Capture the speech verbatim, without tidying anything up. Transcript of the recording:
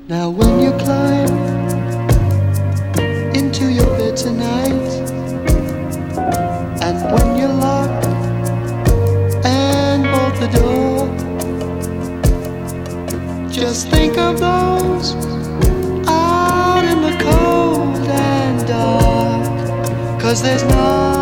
Now when you climb into your bed tonight, and when you lock and bolt the door, just think of those out in the cold and dark, 'cause there's not